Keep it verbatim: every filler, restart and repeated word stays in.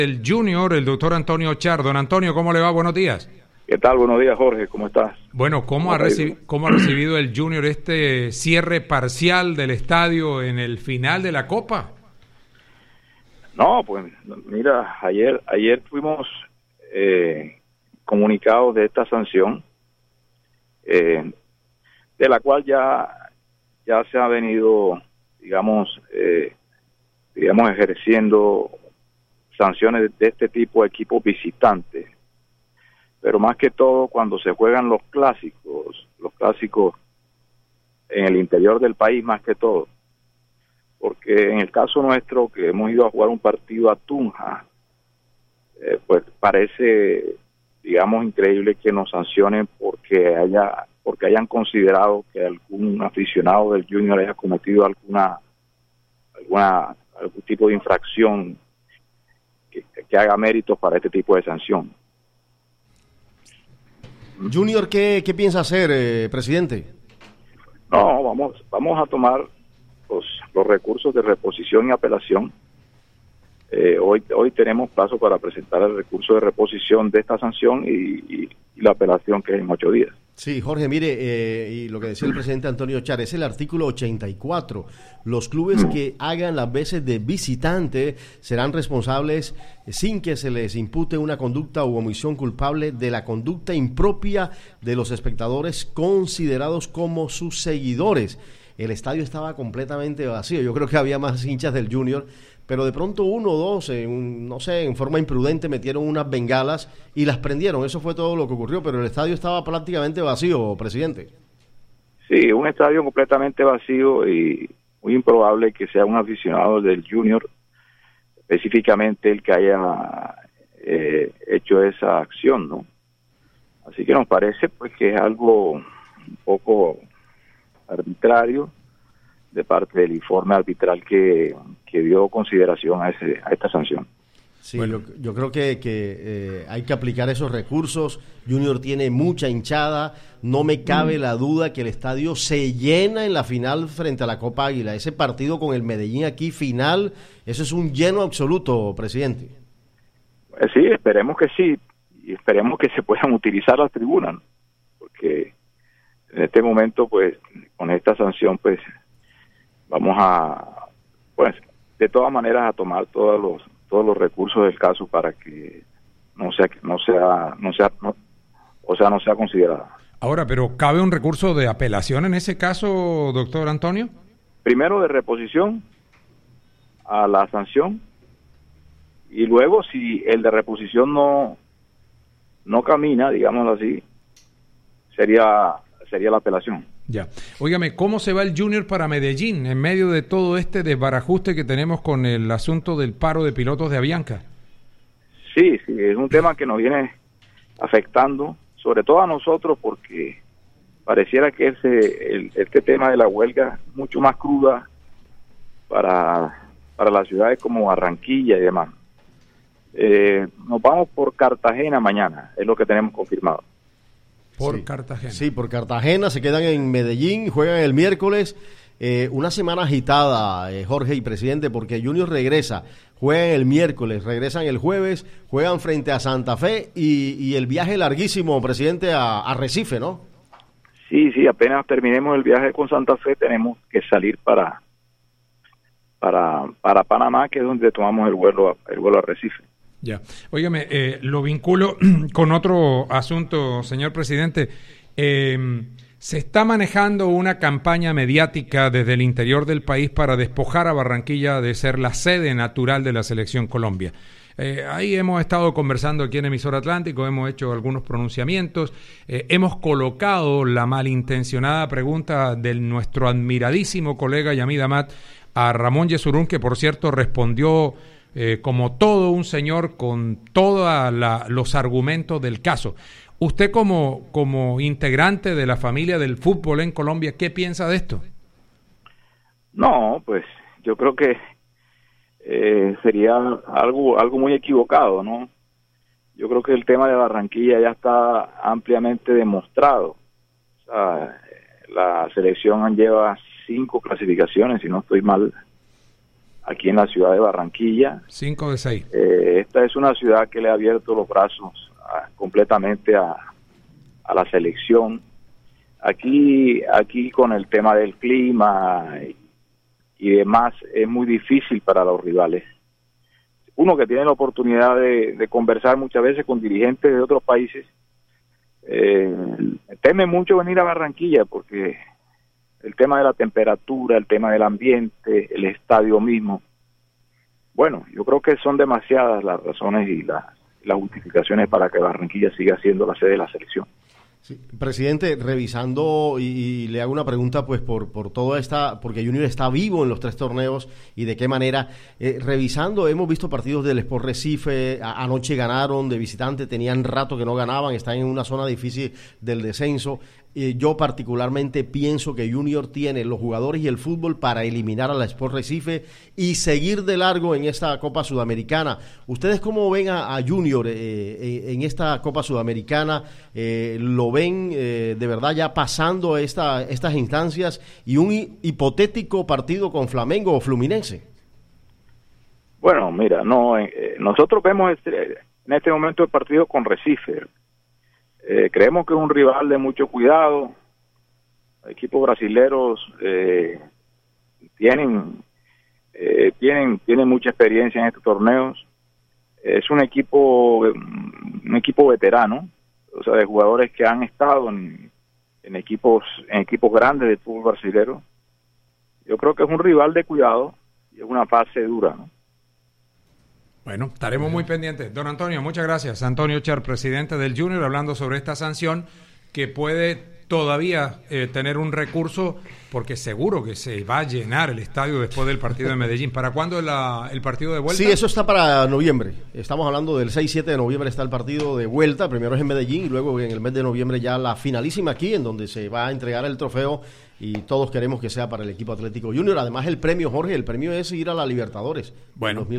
El Junior, el doctor Antonio Char. Don Antonio, ¿cómo le va? Buenos días. ¿Qué tal? Buenos días, Jorge. ¿Cómo estás? Bueno, ¿cómo, ¿Cómo, ha, recibi- ¿cómo ha recibido el Junior este cierre parcial del estadio en el final de la Copa? No, pues mira, ayer ayer fuimos eh, comunicados de esta sanción, eh, de la cual ya, ya se ha venido, digamos, eh, digamos, ejerciendo sanciones de este tipo a equipos visitantes, pero más que todo cuando se juegan los clásicos, los clásicos en el interior del país más que todo, porque en el caso nuestro que hemos ido a jugar un partido a Tunja, eh, pues parece, digamos, increíble que nos sancionen porque haya, porque hayan considerado que algún aficionado del Junior haya cometido alguna, alguna algún tipo de infracción que, que haga méritos para este tipo de sanción. Junior, ¿qué, qué piensa hacer, eh, presidente? No, vamos, vamos a tomar los, los recursos de reposición y apelación. Eh, hoy, hoy tenemos plazo para presentar el recurso de reposición de esta sanción y, y, y la apelación, que es en ocho días. Sí, Jorge, mire, eh, y lo que decía el presidente Antonio Char, es el artículo ochenta y cuatro. Los clubes que hagan las veces de visitante serán responsables sin que se les impute una conducta u omisión culpable de la conducta impropia de los espectadores considerados como sus seguidores. El estadio estaba completamente vacío. Yo creo que había más hinchas del Junior, pero de pronto uno o dos, en, no sé, en forma imprudente metieron unas bengalas y las prendieron. Eso fue todo lo que ocurrió, pero el estadio estaba prácticamente vacío, presidente. Sí, un estadio completamente vacío y muy improbable que sea un aficionado del Junior, específicamente el que haya eh, hecho esa acción, ¿no? Así que nos parece pues que es algo un poco arbitrario de parte del informe arbitral que, que dio consideración a, ese, a esta sanción. Sí, bueno, yo, yo creo que, que eh, hay que aplicar esos recursos. Junior tiene mucha hinchada, no me cabe mm. la duda que el estadio se llena en la final frente a la Copa Águila. Ese partido con el Medellín aquí final, eso es un lleno absoluto, presidente. Pues sí, esperemos que sí, y esperemos que se puedan utilizar las tribunas, ¿no? Porque en este momento, pues, con esta sanción, pues, vamos a, pues, de todas maneras a tomar todos los todos los recursos del caso para que no sea no sea no sea no, o sea no sea considerada. Ahora, pero ¿cabe un recurso de apelación en ese caso, doctor Antonio? Primero de reposición a la sanción y luego si el de reposición no no camina, digámoslo así, sería sería la apelación. Ya. Óigame, ¿cómo se va el Junior para Medellín en medio de todo este desbarajuste que tenemos con el asunto del paro de pilotos de Avianca? Sí, sí, es un tema que nos viene afectando, sobre todo a nosotros, porque pareciera que ese, el, este tema de la huelga es mucho más cruda para, para las ciudades como Barranquilla y demás. Eh, nos vamos por Cartagena mañana, es lo que tenemos confirmado. Por sí. Cartagena. Sí, por Cartagena, se quedan en Medellín, juegan el miércoles. Eh, una semana agitada, eh, Jorge y presidente, porque Junior regresa, juegan el miércoles, regresan el jueves, juegan frente a Santa Fe y, y el viaje larguísimo, presidente, a, a Recife, ¿no? Sí, sí, apenas terminemos el viaje con Santa Fe tenemos que salir para para para Panamá, que es donde tomamos el vuelo el vuelo a Recife. Ya. Óigame, eh, lo vinculo con otro asunto, señor presidente. Eh, se está manejando una campaña mediática desde el interior del país para despojar a Barranquilla de ser la sede natural de la Selección Colombia. Eh, ahí hemos estado conversando aquí en Emisor Atlántico, hemos hecho algunos pronunciamientos, eh, hemos colocado la malintencionada pregunta de nuestro admiradísimo colega Yamid Amat a Ramón Yesurún, que por cierto respondió Eh, como todo un señor con todos los argumentos del caso. Usted como, como integrante de la familia del fútbol en Colombia, ¿qué piensa de esto? No, pues yo creo que eh, sería algo algo muy equivocado, ¿no? Yo creo que el tema de Barranquilla ya está ampliamente demostrado. O sea, la selección lleva cinco clasificaciones, si no estoy mal, aquí en la ciudad de Barranquilla. Cinco de seis. Eh, esta es una ciudad que le ha abierto los brazos a, completamente a, a la selección. Aquí, aquí con el tema del clima y, y demás, es muy difícil para los rivales. Uno que tiene la oportunidad de, de conversar muchas veces con dirigentes de otros países, eh, teme mucho venir a Barranquilla porque el tema de la temperatura, el tema del ambiente, el estadio mismo. Bueno, yo creo que son demasiadas las razones y las, las justificaciones para que Barranquilla siga siendo la sede de la selección. Sí, presidente, revisando y, y le hago una pregunta pues por, por toda esta, porque Junior está vivo en los tres torneos y de qué manera, eh, revisando, hemos visto partidos del Sport Recife, a, anoche ganaron de visitante, tenían rato que no ganaban, están en una zona difícil del descenso. Eh, yo particularmente pienso que Junior tiene los jugadores y el fútbol para eliminar a la Sport Recife y seguir de largo en esta Copa Sudamericana. ¿Ustedes cómo ven a, a Junior eh, eh, en esta Copa Sudamericana? Eh, ¿Lo ven eh, de verdad ya pasando esta, estas instancias y un hipotético partido con Flamengo o Fluminense? Bueno, mira, no, eh, nosotros vemos este, en este momento el partido con Recife. Eh, creemos que es un rival de mucho cuidado. Equipos brasileros eh, tienen, eh, tienen tienen mucha experiencia en estos torneos. Es un equipo un equipo veterano, o sea, de jugadores que han estado en, en equipos en equipos grandes del fútbol brasilero. Yo creo que es un rival de cuidado y es una fase dura, ¿no? Bueno, estaremos muy pendientes. Don Antonio, muchas gracias. Antonio Char, presidente del Junior, hablando sobre esta sanción que puede todavía eh, tener un recurso, porque seguro que se va a llenar el estadio después del partido de Medellín. ¿Para cuándo es la, el partido de vuelta? Sí, eso está para noviembre. Estamos hablando del seis siete de noviembre está el partido de vuelta. Primero es en Medellín y luego en el mes de noviembre ya la finalísima aquí, en donde se va a entregar el trofeo y todos queremos que sea para el equipo Atlético Junior. Además el premio, Jorge, el premio es ir a la Libertadores. Bueno.